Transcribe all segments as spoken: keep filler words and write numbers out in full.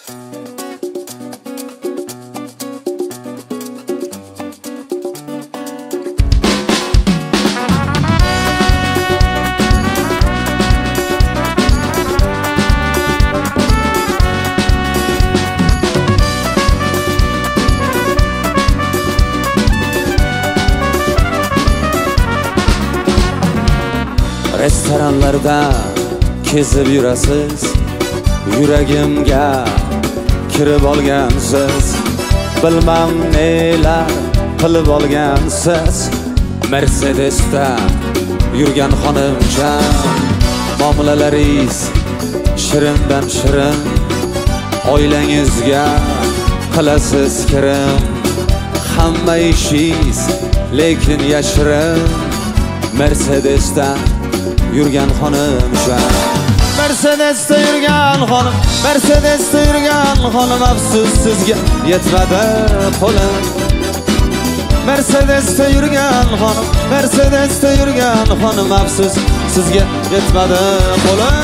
Restoranlarda kezib yurasiz, yuragimga kirib olgansiz. Bilmam nelar qilib olgansiz. Mercedesda yurgan xonimjon, muomalalaringiz shirindan shirin. Oilangizga qilasiz kirim, hamma ishingiz lekin yashirin. Mercedesda yurgan xonimjon, Mercedesda yurgan xonim, Mercedesda yurgan xonim, afsus sizga yetmadi qo'lim. Mercedesda yurgan xonim, Mercedesda yurgan xonim, afsus sizga yetmadi qo'lim.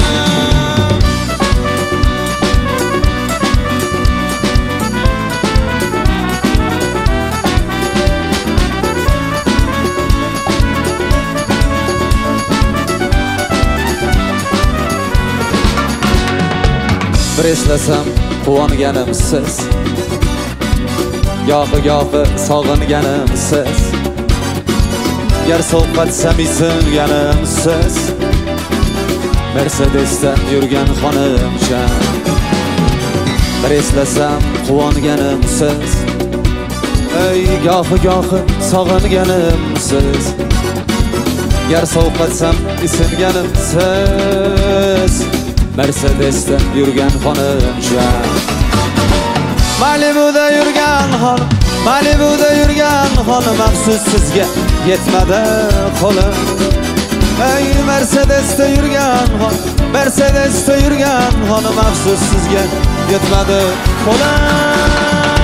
Bir eslasam quvonganim siz, yo'g'i yo'g'i sog'inganim siz. Gar so'hbatsam isinganim siz. Mercedesda yurgan xonimjon, bir eslasam quvonganim siz. Ey yo'g'i yo'g'i sog'inganim siz. Gar so'hbatsam isinganim siz. Mercedesda yurgan xonimjon, Malibuda yurgan xonim, Malibuda yurgan xonim, afsus sizga yetmadi qo'lim. Ey Mercedesda yurgan xonim, Mercedesda yurgan xonim, afsus sizga yetmadi qo'lim.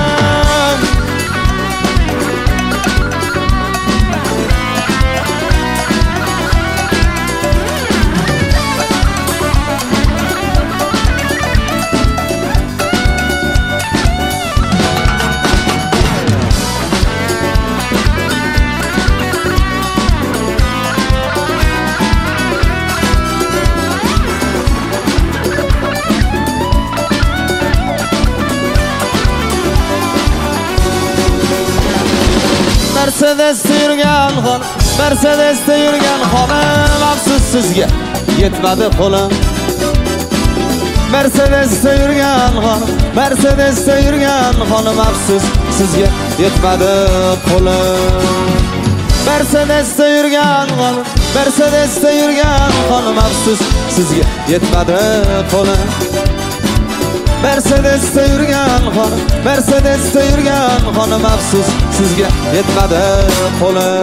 Mercedesda yurgan xonim, Mercedesda yurgan xonim, afsus sizga yetmadi qo'lim. Mercedesda yurgan xonim, Mercedesda yurgan xonim, afsus sizga yetmadi qo'lim. Mercedesda yurgan xonim, Mercedesda yurgan xonim, afsus sizga yetmadi qo'lim. Mercedesda yurgan xonim, Mercedesda yurgan xonim, afsus sizga yetmadi qo'lim.